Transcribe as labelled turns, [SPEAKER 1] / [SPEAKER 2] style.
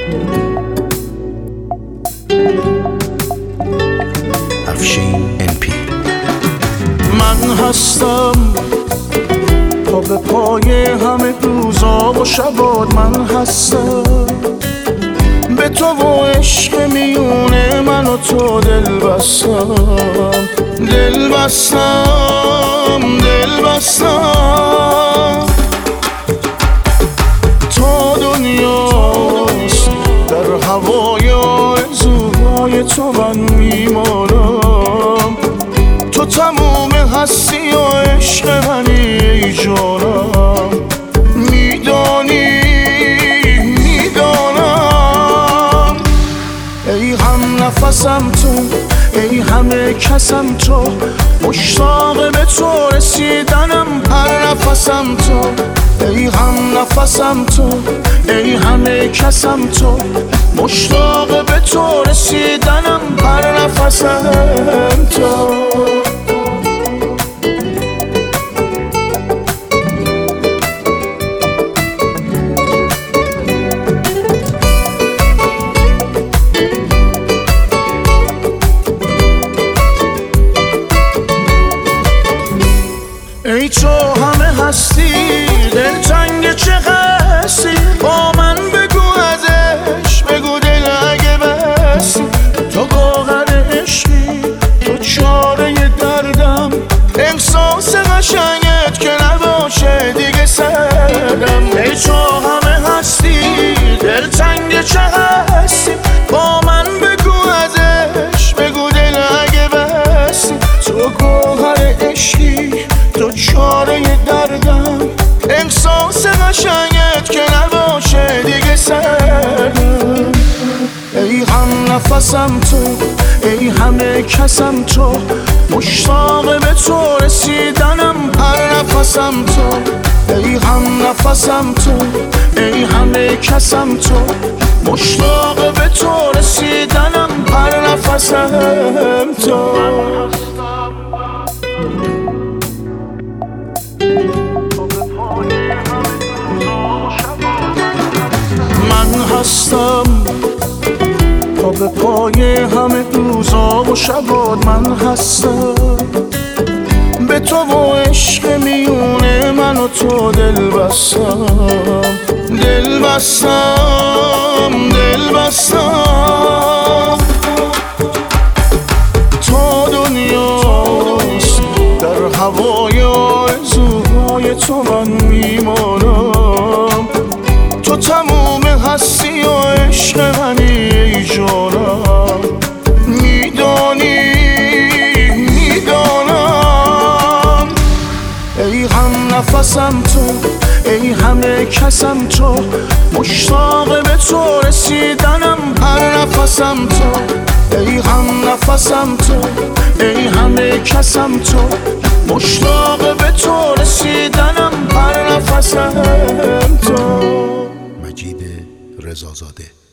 [SPEAKER 1] افشین NP.
[SPEAKER 2] من هستم پا به پای همه روزا و شبات، من هستم به تو و عشق میونه من و تو دل بستم، دل بستم، دل بستم. تا دنیاست در هوای آرزوهای تو من میمانم، تو تموم هستی و عشق منی ای جانم. میدانی میدانم ای هم نفسم تو، ای همه کسم تو، مشتاق به تو رسیدنم هر نفسم تو. ای هم نفسم تو، ای همه کسم تو، مشتاق به تو رسیدنم هر نفسم تو. ای تو همه هستی، دلتنگ چه هستی، با من بگو ازش، بگو دل اگه بستی. تو گوهر عشقی، تو چاره دردم، احساس قشنگت که نباشه دیگه سردم. ای تو همه هستی، دلتنگ چه هستی، با من بگو ازش، بگو دل اگه بستی. تو گوهر عشقی، تو چاره دردم، احساس قشنگت که نباشه دیگه سردم. ای هم نفسم تو، ای همه کسم تو، مشتاق به تو رسیدنم هر نفسم تو. ای هم نفسم تو، ای همه کسم تو، مشتاق به تو رسیدنم هر نفسم تو. من هستم پا به پای همه روزا و شبات، من هستم به تو و عشق میونه من و تو دل بستم، دل بستم، دل بستم. تا دنیاست در هوای آرزوهای تو من میمانم، تو تموم هستی و عشق منی ای جانم. میدانی میدانم ای هم نفسم تو، ای همه کسم تو، مشتاق به تو رسیدنم هر نفسم تو. ای هم نفسم تو، ای همه کسم تو، مشتاق به تو رسیدنم هر نفسم تو.
[SPEAKER 1] مجید رضازاده.